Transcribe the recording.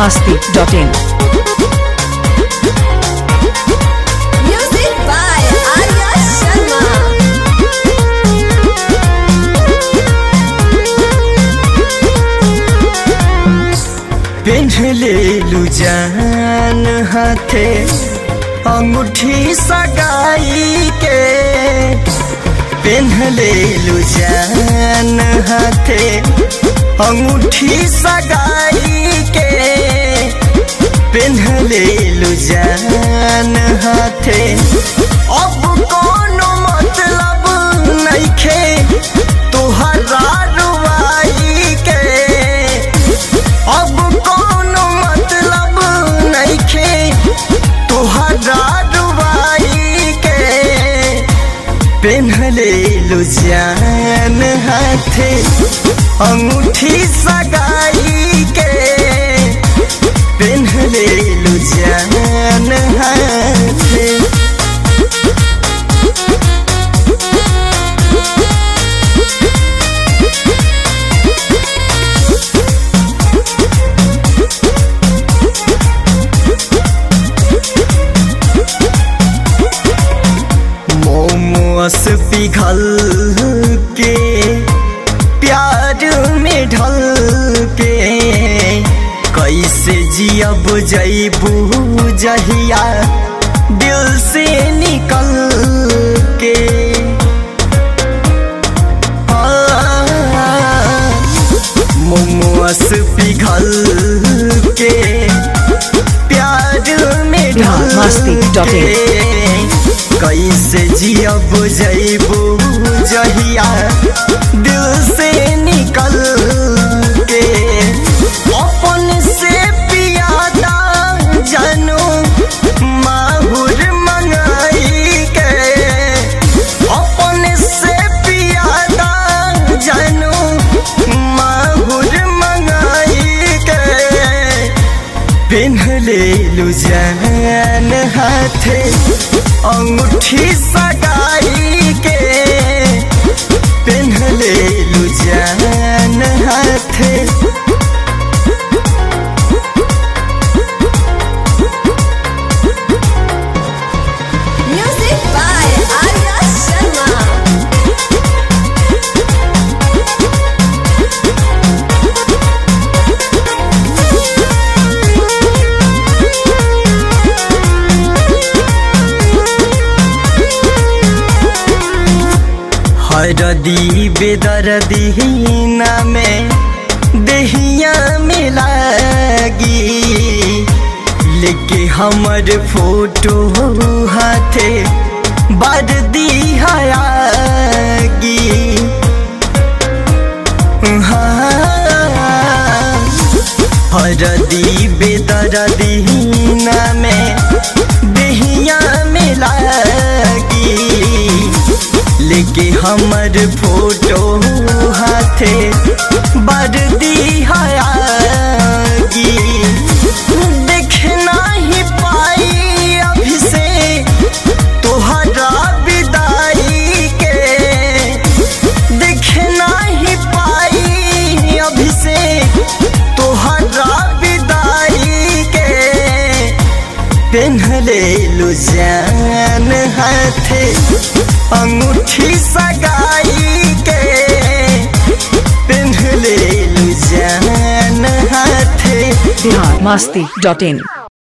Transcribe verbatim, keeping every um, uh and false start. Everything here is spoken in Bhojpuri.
masti dot in. Music by Arya Sharma. पेन्हले लू जान हाथे अंगूठी सगाई के, पेन्हले लू जान हाथे अंगूठी सगाई के, पेन्हले लू जान हाथे अब कोनो मतलब नइखे तोहरा रुवाई के, अब कोनो मतलब नइखे तोहरा रुवाई के, पेन्हले लू जान हाथे अंगूठी सगाई के, पेन्हले लू जान हाथे। मोमोस पिघल के प्यार में ढल के, कैसे जियब जैबू जहिया दिल से निकल के। मोमोस पिघल के प्यार में ढल के, कैसे जियब जैबू जहिया दिल से निकल के। अपन से पियादा जानो माहुर मंगाई के, अपन से पियादा जानो माहुर मंगाई के, पेन्हले लू जान हाथे अंगूठी सगाई के, पेन्हले लू जान हाथे। Music by Arya Sharma. हरदी बेदर्दी नामे देहिया में लागी, लेके हमर फोटो हाथे बरदी हयागी। हरदी बेदर्दी नामे देहिया में लागी, लेके हमर फोटो हाथे बरदी हयागी। देख नहीं पाई अभी से तोहरा विदाई के, देख नहीं पाई अभी से तोहरा विदाई के, पेन्हले लू जान हाथे अंगूठी सगाई के, पेन्हले लू जान हाथे। Bihar masti dot in.